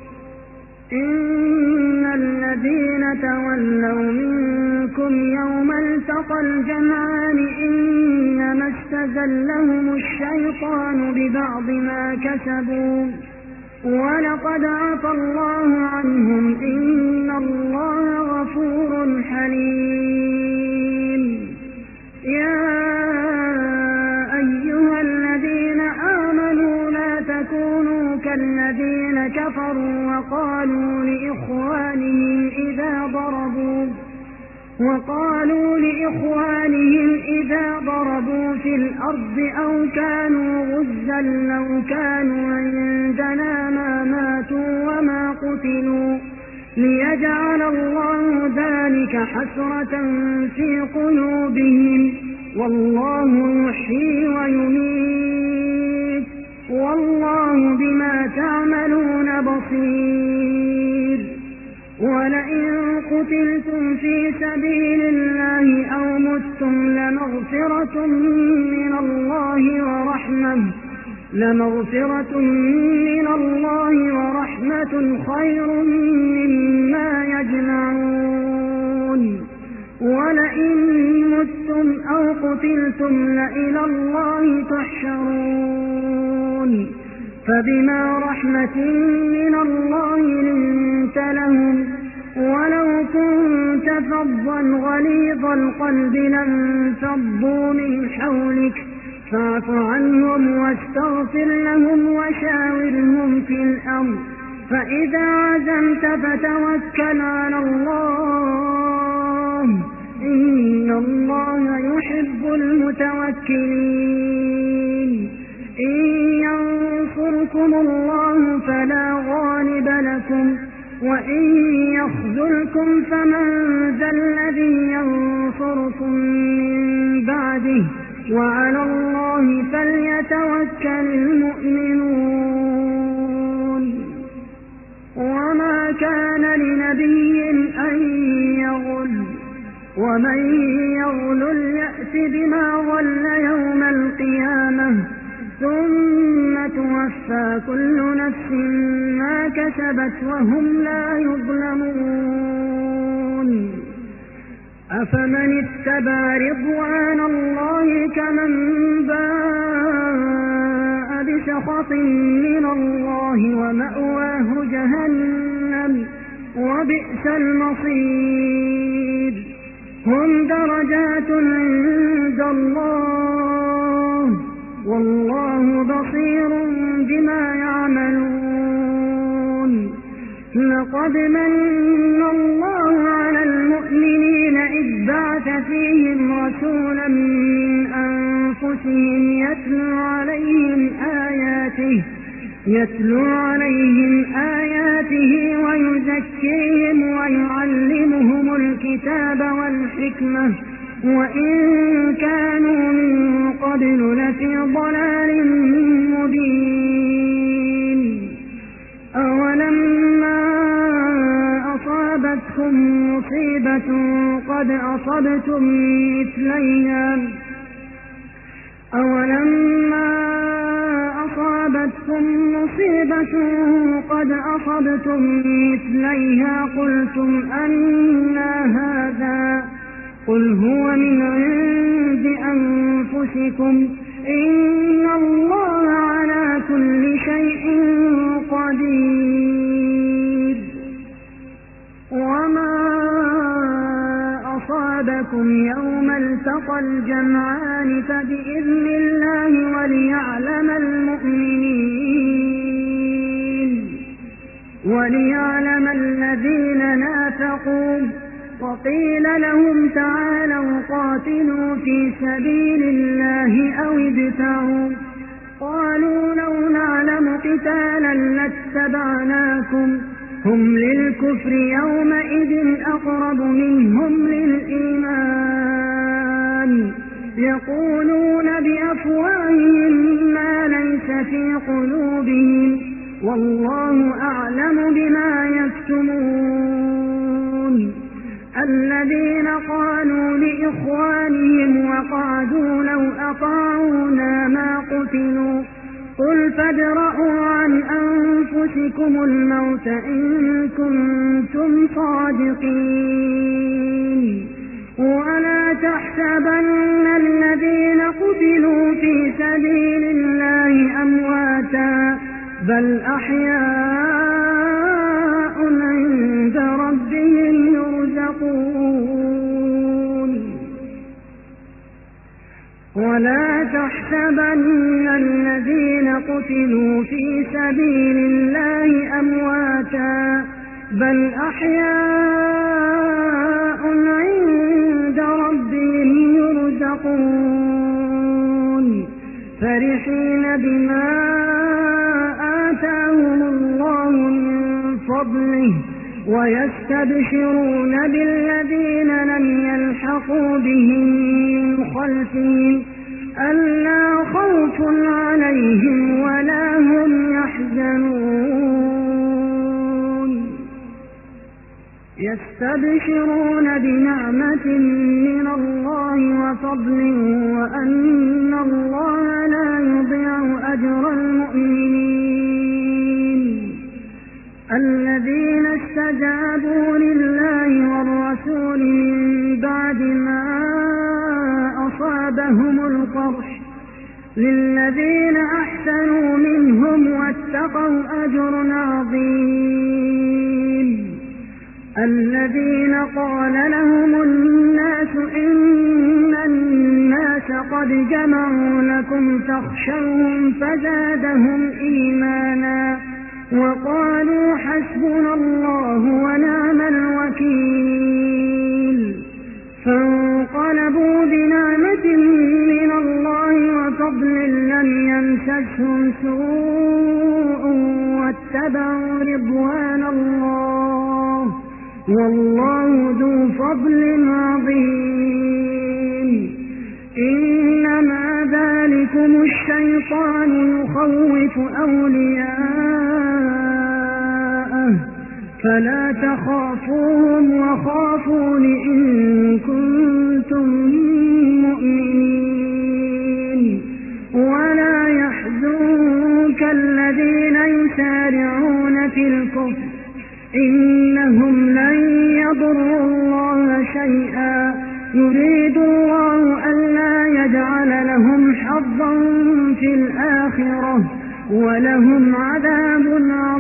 إن الذين تولوا منكم يوم التقى الجمعان إنما استزلهم الشيطان ببعض ما كسبوا ولقد عفى الله عنهم إن الله غفور حليم. يا أيها الذين آمنوا لا تكونوا كالذين كفروا وقالوا لإخوانهم إذا ضربوا وقالوا لإخوانهم إذا ضربوا في الأرض أو كانوا غزا لو كانوا عندنا ما ماتوا وما قتلوا ليجعل الله ذلك حسرة في قلوبهم والله يحيي ويميت والله بما تعملون بصير. ولئن قتلتم في سبيل الله أو متم لمغفرة من الله ورحمة لمغفرة من الله ورحمة خير مما يجمعون. ولئن متم أو قتلتم لإلى الله تحشرون فبما رحمة من الله لنت لهم ولو كنت فظا غليظ القلب لانفضوا من حولك فاعف عنهم واستغفر لهم وشاورهم في الأمر فإذا عزمت فتوكل على الله إن الله يحب المتوكلين إن ينصركم الله فلا غالب لكم وإن يخذلكم فمن ذا الذي ينصركم من بعده وعلى الله فليتوكل المؤمنون وما كان لنبي أن يغل ومن يغل يأت بما غل يوم القيامة ثم توفى كل نفس ما كسبت وهم لا يظلمون أفمن اتبع رضوان الله كمن باء بسخط من الله ومأواه جهنم وبئس المصير هم درجات عند الله والله بصير بما يعملون لقد من الله على المؤمنين إذ بعث فيهم رسولا من أنفسهم يتلو عليهم آياته يتلو عليهم آياته ويزكيهم ويعلمهم الكتاب والحكمة وإن كانوا من قبل لفي ضلال مبين أولما أصابتكم مصيبة قد أصبتم مثليها أولما أصابتكم مصيبة قد أصبتم مثليها قلتم أنى هذا قل هو من عند أنفسكم إن الله على كل شيء قدير وما أصابكم يوم التقى الجمعان فبإذن الله وليعلم المؤمنين وليعلم الذين نافقوا وقيل لهم تعالوا قاتلوا في سبيل الله أو ابتغوا قالوا لو نعلم قتالا لاتبعناكم هم للكفر يومئذ أقرب منهم للإيمان يقولون بأفواههم ما ليس في قلوبهم والله أعلم بما يكتمون الذين قالوا لإخوانهم وقعدوا لو أطاعونا ما قتلوا قل فادرءوا عن أنفسكم الموت إن كنتم صادقين ولا تحسبن الذين قتلوا في سبيل الله أمواتا بل أحياء عند ربهم يرزقون ولا تحسبن الذين قتلوا في سبيل الله أمواتا بل أحياء عند ربهم يرزقون فرحين بما آتاهم الله من فضله ويستبشرون بالذين لم يلحقوا بهم من خلفهم ألا خوف عليهم ولا هم يحزنون يستبشرون بنعمة من الله وفضل وأن الله لا يضيع أجر المؤمنين الذين استجابوا لله والرسول من بعد ما أصابهم لهم القرح للذين أحسنوا منهم واتقوا أجر عظيم الذين قال لهم الناس إن الناس قد جمعوا لكم فاخشوهم فزادهم إيمانا وقالوا حسبنا الله ونعم الوكيل فانقلبوا بنعمة من الله وفضل لم يمسسهم سوء واتبعوا رضوان الله والله ذو فضل عظيم إنما ذلكم الشيطان يخوف أولياءه فلا تخافوهم وخافون إن كنتم مؤمنين ولا يحزنك الذين يسارعون في الكفر إنهم لن يضروا الله شيئا يريد الله ألا يجعل لهم حظا في الآخرة ولهم عذاب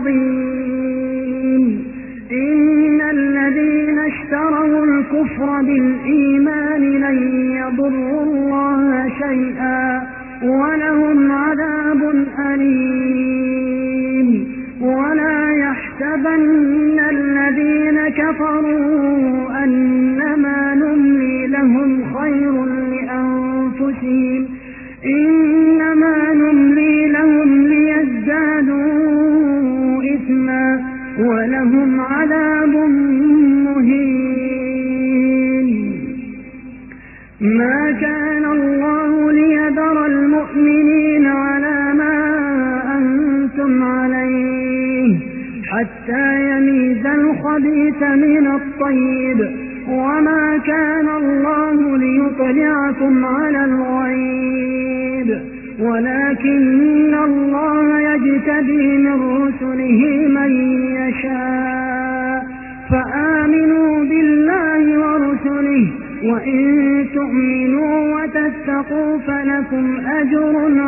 عظيم إن الذين اشتروا الكفر بالإيمان لن يضروا الله شيئا ولهم عذاب أليم ولا يحسبن الذين كفروا أنما نملي لهم خير لأنفسهم إنما نملي لهم ليزدادوا إثما ولهم عذاب مهين ما كان الله ليذر المؤمنين على ما أنتم عليه حتى يميز الخبيث من الطيب وما كان الله ليطلعكم على الغيب ولكن الله يجتبي من رسله من يشاء فآمنوا بالله ورسله وإن تؤمنوا وتتقوا فلكم أجر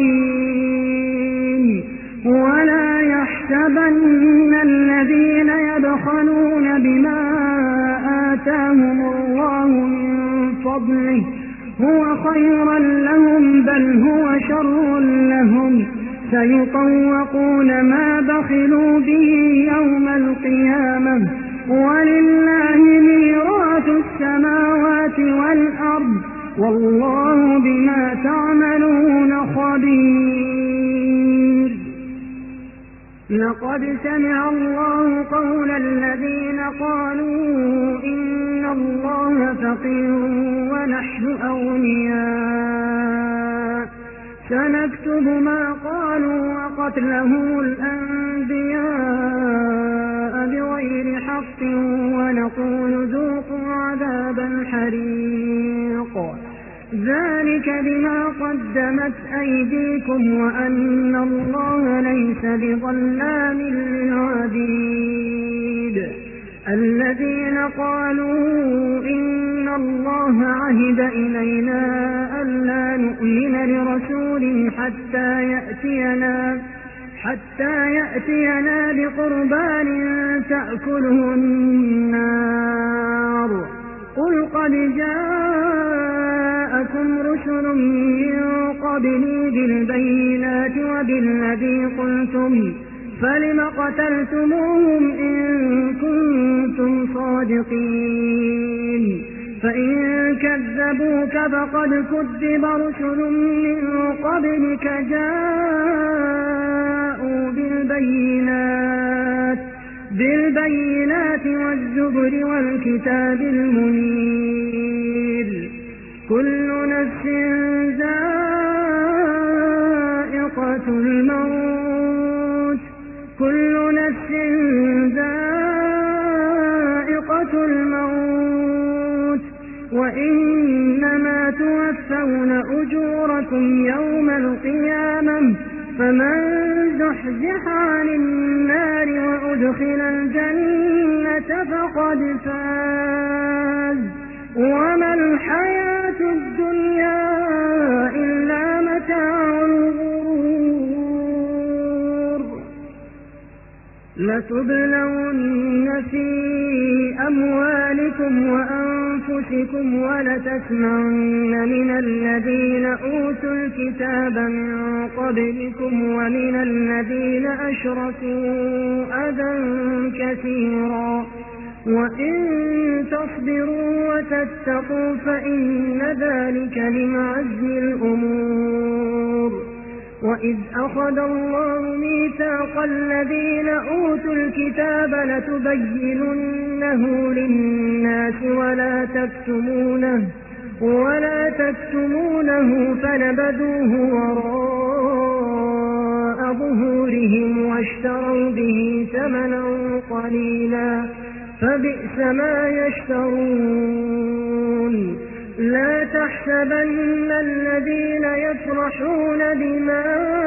عظيم ولا يحسبن الذين يبخلون بما آتاهم الله من فضله هو خيرا لهم بل هو شر لهم سيطوقون ما بخلوا به يوم القيامة ولله ميراث السماوات والأرض والله بما تعملون خبير لقد سمع الله قول الذين قالوا إن الله فقير ونحن أغنياء سنكتب ما قالوا وقتلهم الأنبياء بغير حق ونقول ذوقوا عذاب الحريق ذلك بما قدمت أيديكم وأن الله ليس بظلام للعبيد الذين قالوا إن الله عهد إلينا ألا نؤمن لرسول حتى يأتينا حتى يأتينا بقربان تأكله النار قل قد جاءكم رسل من قبلي بالبينات وبالذي قلتم فلم قتلتموهم إن كنتم صادقين فإن كذبوك فقد كذب رسل من قبلك جاءوا بالبينات بالبينات والزبر والكتاب المنير كل نفس ذائقة الموت كل نفس ذائقة الموت وإنما توفون أجوركم يوم القيامة فمن زحزح عن النار وأدخل الجنة فقد فاز وما الحياة الدنيا لتبلون في أموالكم وأنفسكم ولتسمعن من الذين أوتوا الكتاب من قبلكم ومن الذين أشركوا أذى كثيرا وإن تصبروا وتتقوا فإن ذلك من عزم الأمور. وإذ أخذ الله ميثاق الذين أوتوا الكتاب لتبيننه للناس ولا تكتمونه ولا تكتمونه فنبذوه وراء ظهورهم واشتروا به ثمنا قليلا فبئس ما يشترون. لا تحسبن الذين يفرحون بما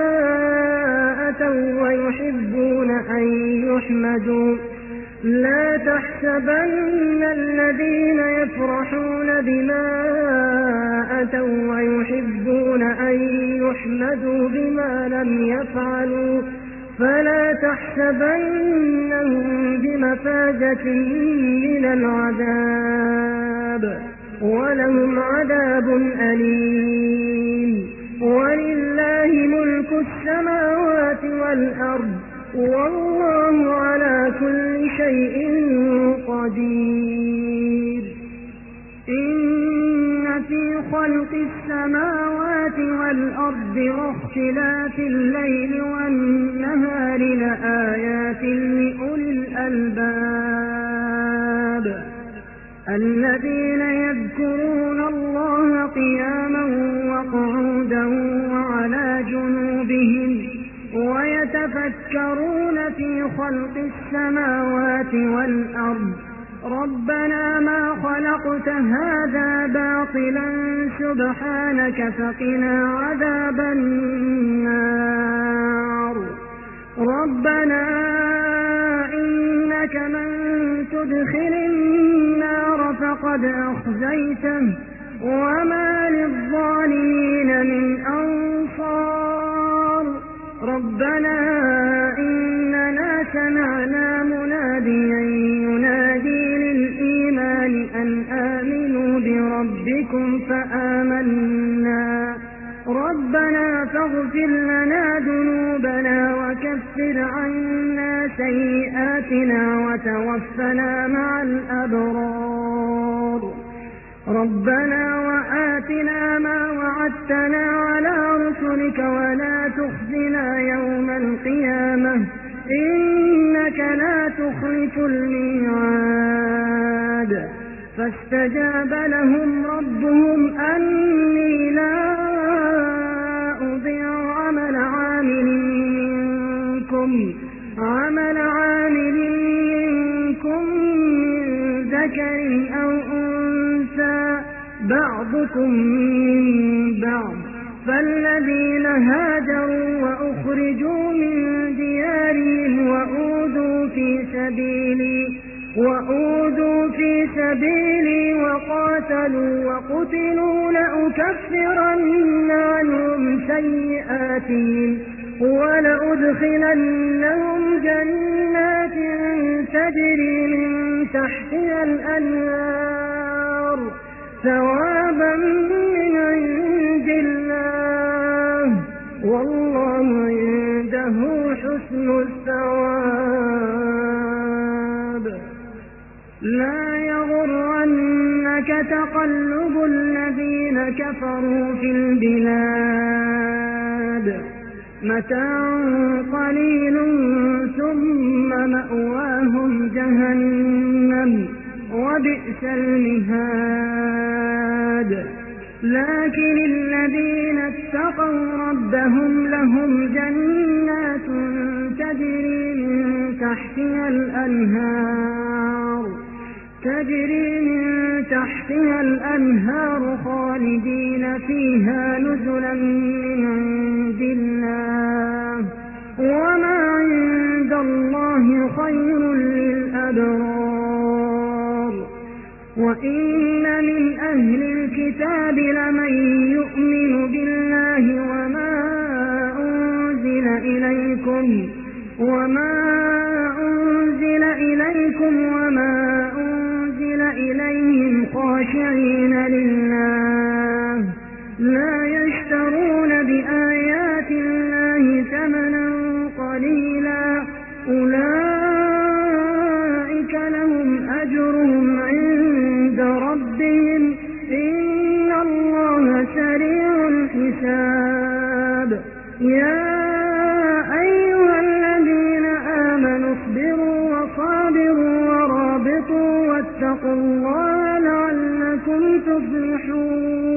أتوا ويحبون أن يحمدوا لا تحسبن الذين يفرحون بما أتوا ويحبون أن يحمدوا بما لم يفعلوا فلا تحسبنهم بمفازة من العذاب ولهم عذاب أليم. ولله ملك السماوات والأرض والله على كل شيء قدير. إن في خلق السماوات والأرض واختلاف الليل والنهار لآيات لأولي الألباب الذين يذكرون الله قياما وقعودا وعلى جنوبهم ويتفكرون في خلق السماوات والأرض ربنا ما خلقت هذا باطلا سبحانك فقنا عذاب النار. ربنا إنك من تدخل النار فقد أخزيته وما للظالمين من أنصار. ربنا إننا سمعنا مناديا ينادي للإيمان أن آمنوا بربكم فآمنا ربنا فاغفر لنا ذنوبنا وكفر عنا سيئاتنا وتوفنا مع الأبرار. ربنا وآتنا ما وعدتنا على رسلك ولا تخزنا يوم القيامة إنك لا تخلف الميعاد. فاستجاب لهم ربهم أني لا أضيع عمل عامل منكم عمل عامل منكم من ذكر أو أنثى بعضكم من بعض. فالذين هاجروا وأخرجوا من ديارهم وأوذوا في سبيلي وأوذوا في سبيلي وقاتلوا وقتلوا لأكفرن عنهم سيئاتهم ولأدخلنهم جنات تجري من تحتها الأنهار ثوابا من عند الله والله عنده حسن الثواب. لا يغرنك تقلب الذين كفروا في البلاد متاع قليل ثم مأواهم جهنم وبئس المهاد. لكن الذين اتقوا ربهم لهم جنات تجري من تحتها الأنهار تجري من تحتها الأنهار خالدين فيها نزلا من عند الله وما عند الله خير للأبرار. وإن من أهل الكتاب لمن يؤمن بالله وما أنزل إليكم وما أنزل أنزل إليكم وما أنزل إليهم خاشعين لله لا يشترون بآيات الله ثمنا قليلا أولئك لهم أجرهم عند ربهم إن الله سريع الحساب يا أيها الذين آمنوا اصبروا وصابروا ورابطوا واتقوا الله لعلكم تفلحون